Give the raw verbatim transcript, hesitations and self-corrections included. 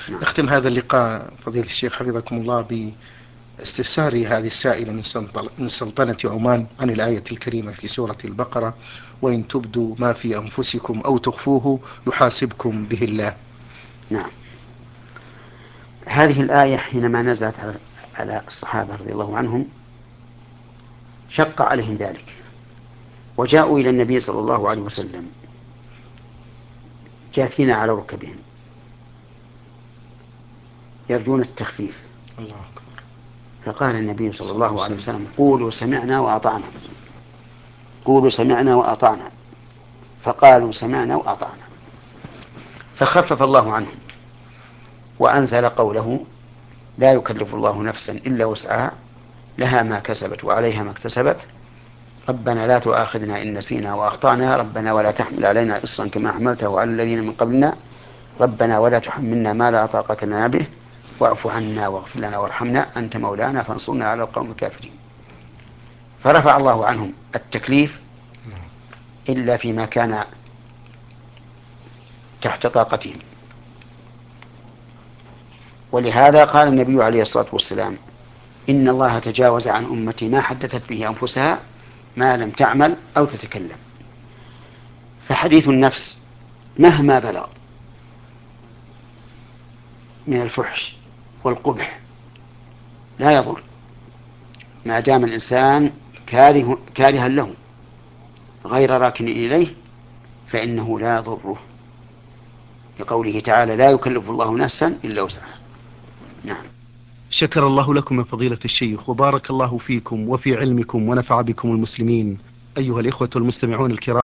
نعم. نختم هذا اللقاء فضيلة الشيخ حفظكم الله باستفسار هذه السائلة من سلطنة عمان عن الآية الكريمة في سورة البقرة: وإن تبدوا ما في أنفسكم أو تخفوه يحاسبكم به الله. نعم. هذه الآية حينما نزلت على الصحابة رضي الله عنهم شق عليهم ذلك، وجاءوا إلى النبي صلى الله عليه وسلم جاثين على ركبهم يرجون التخفيف. الله أكبر. فقال النبي صلى الله عليه وسلم: قولوا سمعنا وأطعنا، قولوا سمعنا وأطعنا. فقالوا سمعنا وأطعنا، فخفف الله عنهم وأنزل قوله: لا يكلف الله نفسا إلا وسعها لها ما كسبت وعليها ما اكتسبت، ربنا لا تؤاخذنا إن نسينا وأخطأنا، ربنا ولا تحمل علينا إصرا كما حملته على الذين من قبلنا، ربنا ولا تحملنا ما لا طاقة لنا به، واعف عنا واغفر لنا وارحمنا أنت مولانا فانصرنا على القوم الكافرين. فرفع الله عنهم التكليف إلا فيما كان تحت طاقتهم. ولهذا قال النبي عليه الصلاة والسلام: إن الله تجاوز عن أمتي ما حدثت به أنفسها ما لم تعمل أو تتكلم. فحديث النفس مهما بلغ من الفحش والقبح لا يضر ما دام الإنسان كاره كارها له غير راكن إليه، فإنه لا يضره، لقوله تعالى: لا يكلف الله نفسا إلا وسعها. نعم. شكر الله لكم يا فضيلة الشيخ، وبارك الله فيكم وفي علمكم ونفع بكم المسلمين. أيها الإخوة المستمعون الكرام.